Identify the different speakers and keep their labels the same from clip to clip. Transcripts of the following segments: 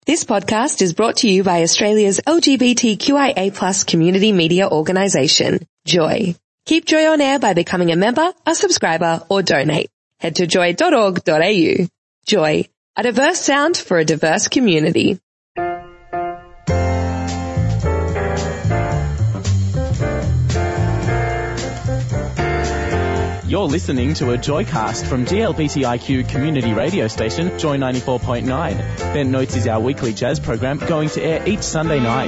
Speaker 1: This podcast is brought to you by Australia's LGBTQIA+ community media organisation, Joy. Keep Joy on air by becoming a member, a subscriber, or donate. Head to joy.org.au. Joy, a diverse sound for a diverse community.
Speaker 2: You're listening to a Joycast from GLBTIQ community radio station, Joy 94.9. Bent Notes is our weekly jazz program going to air each Sunday night.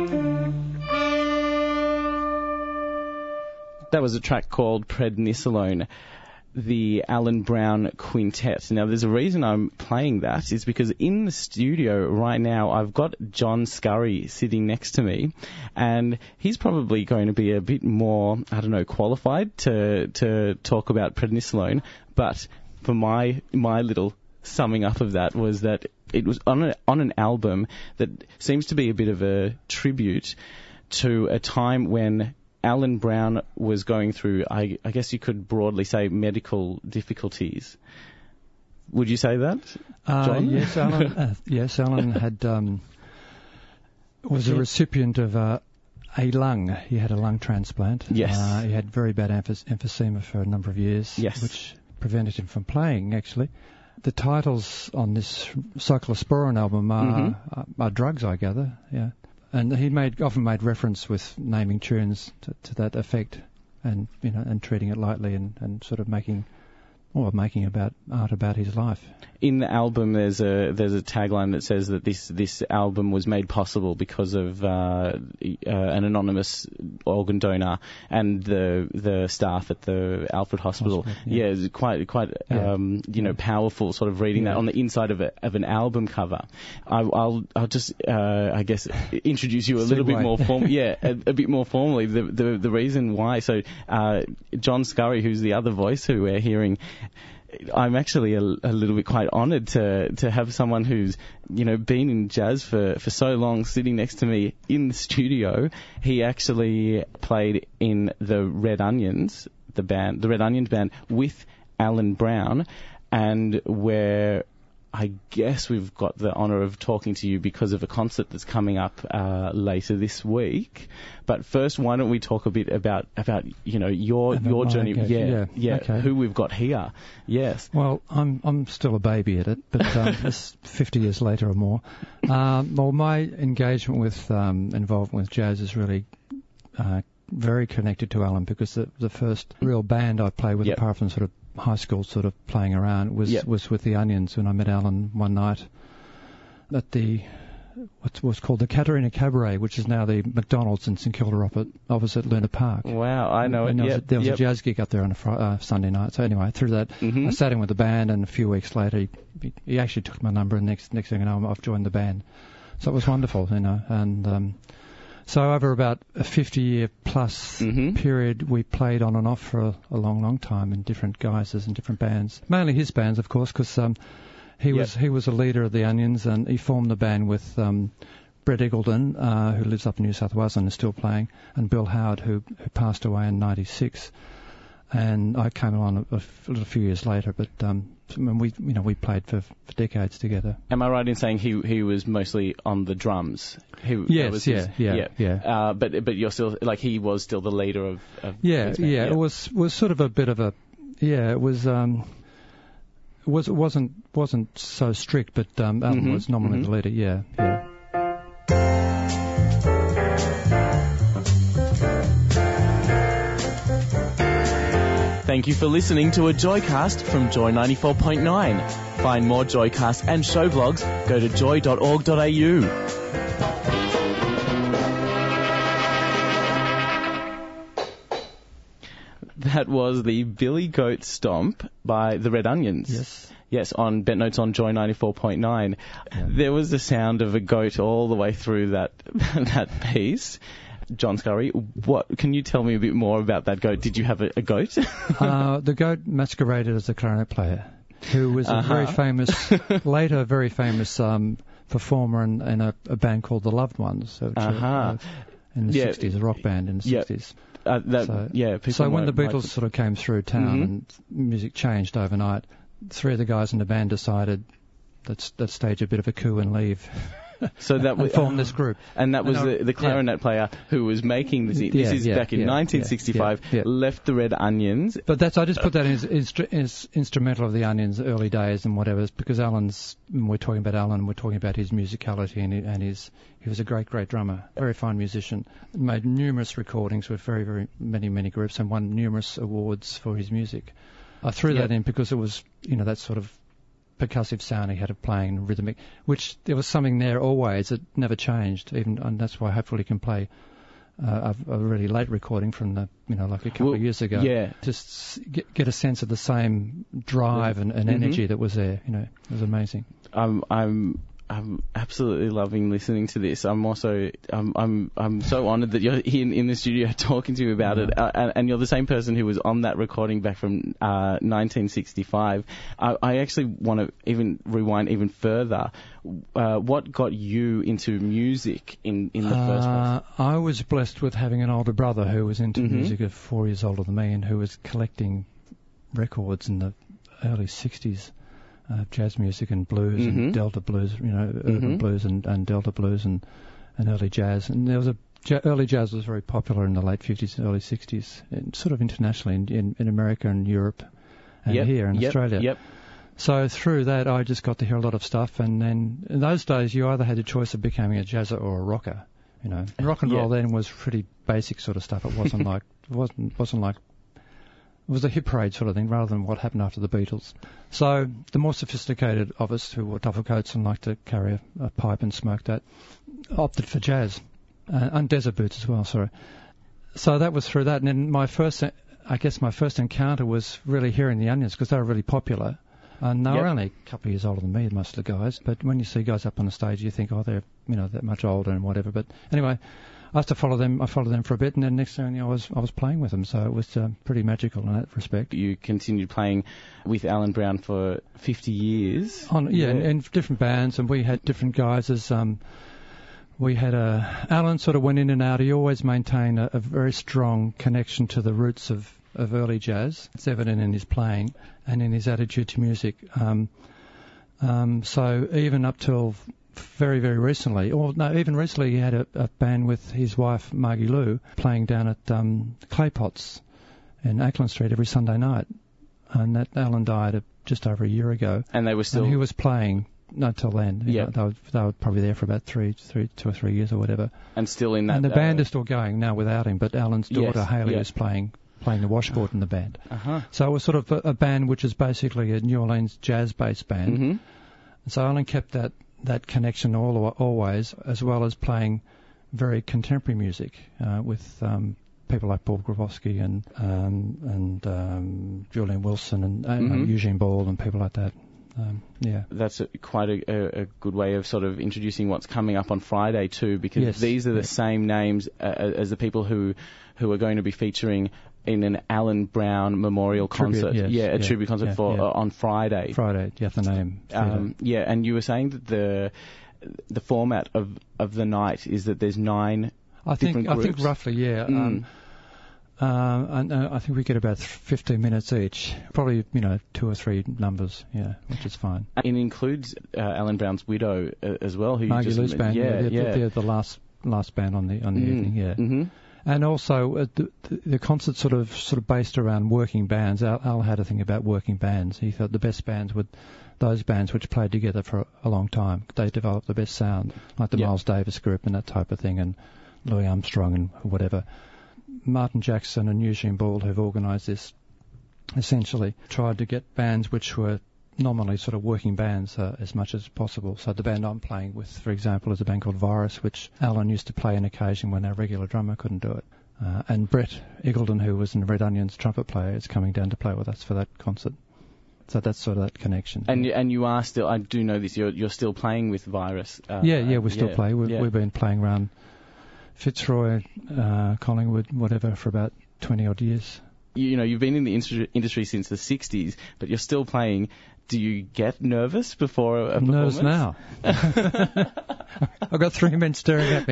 Speaker 2: That was a track called Prednisolone, the Alan Brown Quintet. Now, there's a reason I'm playing that, is because in the studio right now, I've got John Scurry sitting next to me, and he's probably going to be a bit more, qualified to talk about Prednisolone, but for my little summing up of that was that it was on an album that seems to be a bit of a tribute to a time when Alan Brown was going through, I guess you could broadly say, medical difficulties. Would you say that, John?
Speaker 3: Yes, Alan had was a recipient of a lung. He had a lung transplant.
Speaker 2: Yes.
Speaker 3: He had very bad emphysema for a number of years,
Speaker 2: yes,
Speaker 3: which prevented him from playing, actually. The titles on this cyclosporin album are drugs, I gather, yeah. And he often made reference with naming tunes to that effect, and treating it lightly and sort of making about art about his life.
Speaker 2: In the album, there's a tagline that says that this album was made possible because of an anonymous organ donor and the staff at the Alfred Hospital. Yeah, it's quite powerful sort of reading that on the inside of an album cover. I'll just I guess introduce you a little bit more a bit more formally. The reason why. So John Scurry, who's the other voice who we're hearing, I'm actually a little bit quite honoured to have someone who's been in jazz for so long sitting next to me in the studio. He actually played in the Red Onions, the Red Onions band, with Alan Brown, and where I guess we've got the honour of talking to you because of a concert that's coming up later this week. But first, why don't we talk a bit about your journey? Okay. Who we've got here. Yes.
Speaker 3: Well, I'm still a baby at it, but it's 50 years later or more. Well, my engagement with involvement with jazz is really very connected to Alan, because the first real band I played with, apart from sort of high school sort of playing around, was with the Onions, when I met Alan one night at the what's called the Katarina Cabaret, which is now the McDonald's in St Kilda opposite Luna Park.
Speaker 2: Wow, I know it.
Speaker 3: There was a jazz gig up there on a Sunday night. So anyway, through that, I sat in with the band, and a few weeks later, he actually took my number, and next thing you know, I've joined the band. So it was wonderful, and so over about a 50-year plus period, we played on and off for a long, long time in different guises and different bands. Mainly his bands, of course, because he was a leader of the Onions, and he formed the band with Brett Eagleton, who lives up in New South Wales and is still playing, and Bill Howard, who passed away in '96. And I came along a few years later, but we played for decades together.
Speaker 2: Am I right in saying he was mostly on the drums?
Speaker 3: Yes, yeah.
Speaker 2: But you're still, like, he was still the leader of
Speaker 3: his band. It was sort of a bit of a it wasn't so strict, but Alan was nominally the leader. Yeah.
Speaker 2: Thank you for listening to a Joycast from Joy 94.9. Find more Joycasts and show blogs. Go to joy.org.au. That was the Billy Goat Stomp by the Red Onions. Yes, on Bent Notes on Joy 94.9. Yeah. There was the sound of a goat all the way through that piece. John Scurry, what can you tell me a bit more about that goat? Did you have a goat?
Speaker 3: The goat masqueraded as a clarinet player, who was a very famous performer in a band called the Loved Ones, which in the 60s, a rock band in the 60s. So when the Beatles sort of came through town and music changed overnight, three of the guys in the band decided that stage a bit of a coup and leave.
Speaker 2: So that
Speaker 3: and form this group.
Speaker 2: And that was the clarinet player who was making this. This is back in 1965. Left the Red Onions.
Speaker 3: But I just put that as instrumental of the Onions' early days and whatever, because when we're talking about Alan, we're talking about his musicality and he was a great drummer, very fine musician. Made numerous recordings with very, very many groups and won numerous awards for his music. I threw that in because it was, that sort of percussive sound he had of playing rhythmic, which there was something there always that never changed, and that's why hopefully he can play a really late recording from like a couple of years ago.
Speaker 2: Yeah.
Speaker 3: Just get a sense of the same drive and energy that was there. It was amazing.
Speaker 2: I'm absolutely loving listening to this. I'm also I'm so honoured that you're here in the studio talking to me about it, and you're the same person who was on that recording back from 1965. I actually want to even rewind even further. What got you into music in the first place?
Speaker 3: I was blessed with having an older brother who was into music of 4 years older than me, and who was collecting records in the early 60s. Jazz music and blues and Delta blues, urban blues and Delta blues and early jazz. And there was early jazz was very popular in the late 50s and early 60s, and sort of internationally in America and Europe and here in Australia.
Speaker 2: Yep.
Speaker 3: So through that, I just got to hear a lot of stuff. And then in those days, you either had a choice of becoming a jazzer or a rocker. Rock and roll then was pretty basic sort of stuff. It wasn't like it was a hit parade sort of thing, rather than what happened after the Beatles. So the more sophisticated of us who wore duffel coats and liked to carry a pipe and smoke that, opted for jazz. And desert boots as well, sorry. So that was through that. And then my first encounter was really hearing the Onions, because they were really popular. And they were only a couple of years older than me, most of the guys. But when you see guys up on the stage, you think, they're that much older and whatever. But anyway, I used to follow them. I followed them for a bit, and then next thing I was playing with them. So it was pretty magical in that respect.
Speaker 2: You continued playing with Alan Brown for 50 years.
Speaker 3: In different bands, and we had different guys as. We had Alan sort of went in and out. He always maintained a very strong connection to the roots of early jazz. It's evident in his playing and in his attitude to music. So even up till very, very recently, even recently he had a band with his wife, Margie Lou, playing down at Claypots in Ackland Street every Sunday night. And that Alan died just over a year ago.
Speaker 2: And they were still...
Speaker 3: And he was playing... Not till then.
Speaker 2: Yeah.
Speaker 3: They were probably there for about 2 or 3 years or whatever.
Speaker 2: And still in that...
Speaker 3: And the band is still going now without him, but Alan's daughter, Hayley, is playing the washboard in the band. So it was sort of a band which is basically a New Orleans jazz-based band. And so Alan kept that connection always, as well as playing very contemporary music with people like Paul Grabowski and Julian Wilson and Eugene Ball and people like that.
Speaker 2: That's quite a good way of sort of introducing what's coming up on Friday too, because these are the same names as the people who are going to be featuring in an Alan Brown memorial concert. A tribute concert on Friday.
Speaker 3: Friday, the Athenaeum.
Speaker 2: And you were saying that the format of the night is that there's 9 different groups.
Speaker 3: I think roughly, and I think we get about 15 minutes each, probably 2 or 3 numbers, which is fine.
Speaker 2: It includes Alan Brown's widow as well, who
Speaker 3: Margie Lou's band. They're the last band on the evening. And also the concert sort of based around working bands. Al had a thing about working bands. He thought the best bands were those bands which played together for a long time. They developed the best sound, like the Miles Davis group and that type of thing, and Louis Armstrong and whatever. Martin Jackson and Eugene Ball, who've organised this, essentially tried to get bands which were nominally sort of working bands as much as possible. So the band I'm playing with, for example, is a band called Virus, which Alan used to play on occasion when our regular drummer couldn't do it. And Brett Eagleton, who was in Red Onions trumpet player, is coming down to play with us for that concert. So that's sort of that connection. And
Speaker 2: you are still, I do know this, you're still playing with Virus.
Speaker 3: We still play. We've been playing around Fitzroy, Collingwood, whatever, for about 20 odd years.
Speaker 2: You've been in the industry since the 60s, but you're still playing. Do you get nervous before a performance?
Speaker 3: Nervous now. I've got 3 men staring at me.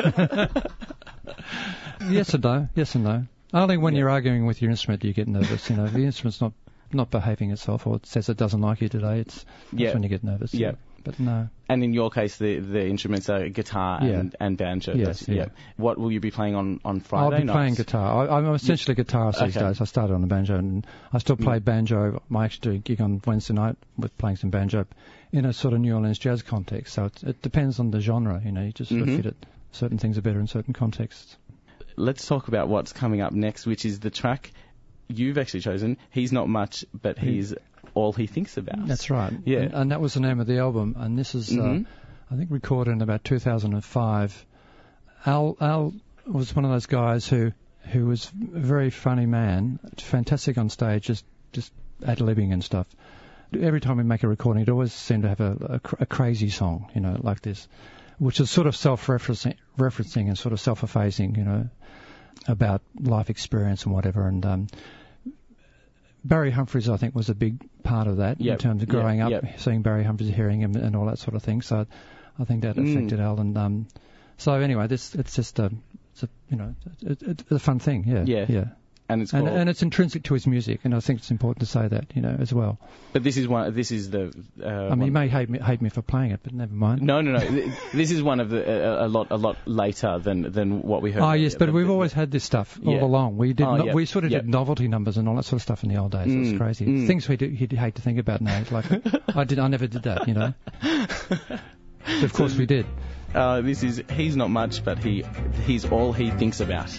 Speaker 3: Yes and no. Only when you're arguing with your instrument do you get nervous. If the instrument's not behaving itself or it says it doesn't like you today, that's when you get nervous.
Speaker 2: Yeah.
Speaker 3: but no.
Speaker 2: And in your case, the instruments are guitar and banjo.
Speaker 3: Yes, yeah.
Speaker 2: What will you be playing on Friday
Speaker 3: I'll be
Speaker 2: nights?
Speaker 3: playing guitar. I'm essentially a guitarist these days. I started on the banjo, and I still play banjo. I actually do a gig on Wednesday night with playing some banjo in a sort of New Orleans jazz context. So it depends on the genre, you just sort of fit it. Certain things are better in certain contexts.
Speaker 2: Let's talk about what's coming up next, which is the track you've actually chosen. He's not much, but he's all he thinks about.
Speaker 3: That's right.
Speaker 2: Yeah.
Speaker 3: And that was the name of the album. And this is, I think, recorded in about 2005. Al was one of those guys who was a very funny man, fantastic on stage, just ad-libbing and stuff. Every time we make a recording, it always seemed to have a crazy song, like this, which is sort of self-referencing and sort of self-effacing, about life experience and whatever. And Barry Humphries, I think, was a big part of that in terms of growing up, seeing Barry Humphries, hearing him, and all that sort of thing. So I think that affected Al. And so anyway, it's just it's a fun thing. Yeah.
Speaker 2: And it's called,
Speaker 3: and it's intrinsic to his music, and I think it's important to say that, as well.
Speaker 2: But this is the.
Speaker 3: You may hate me for playing it, but never mind.
Speaker 2: No. This is one of the a lot later than what we heard.
Speaker 3: Oh yes, but we've always had this stuff all along. We did we sort of did novelty numbers and all that sort of stuff in the old days. It was crazy. Things he'd hate to think about now. It's like I never did that. So of course we did.
Speaker 2: This is He's Not Much, but he's all he thinks about.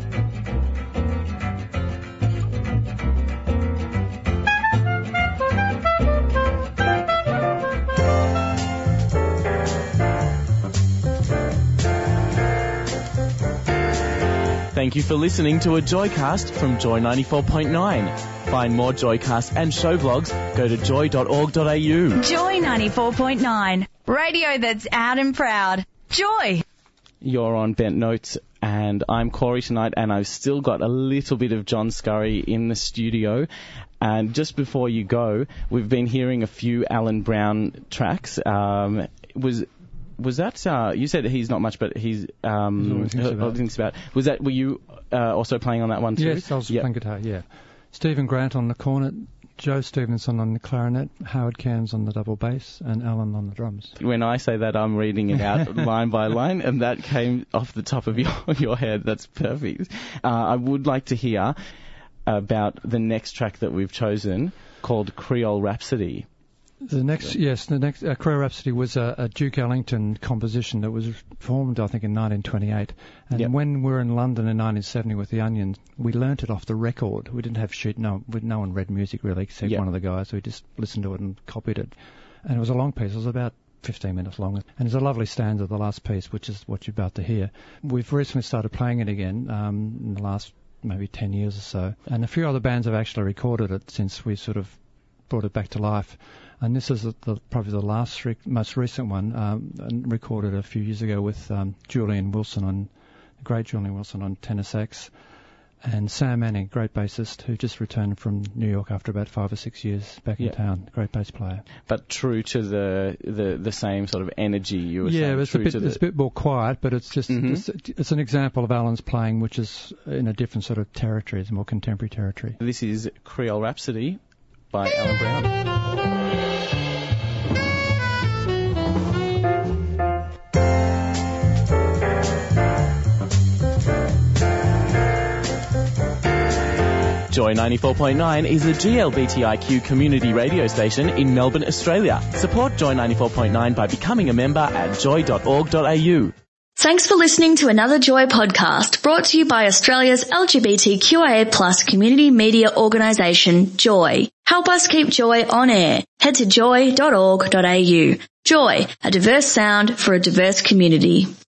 Speaker 2: Thank you for listening to a Joycast from Joy 94.9. Find more Joycast and show vlogs. Go to joy.org.au.
Speaker 4: Joy 94.9. Radio that's out and proud. Joy.
Speaker 2: You're on Bent Notes, and I'm Corey tonight, and I've still got a little bit of John Scurry in the studio. And just before you go, we've been hearing a few Alan Brown tracks. Was that you said He's Not Much, but he's all he thinks about. Were you also playing on that one too?
Speaker 3: Yes, I was playing guitar. Yeah, Stephen Grant on the cornet, Joe Stevenson on the clarinet, Howard Cairns on the double bass, and Alan on the drums.
Speaker 2: When I say that, I'm reading it out line by line, and that came off the top of your head. That's perfect. I would like to hear about the next track that we've chosen, called Creole Rhapsody.
Speaker 3: The next Creole Rhapsody was a Duke Ellington composition that was formed, I think, in 1928. And when we were in London in 1970 with the Onion, we learnt it off the record. We didn't have no one read music really, except one of the guys. We just listened to it and copied it. And it was a long piece. It was about 15 minutes long. And there's a lovely stanza, the last piece, which is what you're about to hear. We've recently started playing it again in the last maybe 10 years or so. And a few other bands have actually recorded it since we sort of brought it back to life. And this is probably the most recent one, recorded a few years ago with Julian Wilson, the great Julian Wilson on tenor sax, and Sam Manning, great bassist, who just returned from New York after about 5 or 6 years back in town. Great bass player. But
Speaker 2: true to the same sort of energy you were saying.
Speaker 3: Yeah, it's a bit more quiet, but it's just it's an example of Alan's playing, which is in a different sort of territory. It's more contemporary territory.
Speaker 2: This is Creole Rhapsody by Alan Brown. Joy 94.9 is a GLBTIQ community radio station in Melbourne, Australia. Support Joy 94.9 by becoming a member at joy.org.au.
Speaker 4: Thanks for listening to another Joy podcast brought to you by Australia's LGBTQIA+ community media organisation, Joy. Help us keep Joy on air. Head to joy.org.au. Joy, a diverse sound for a diverse community.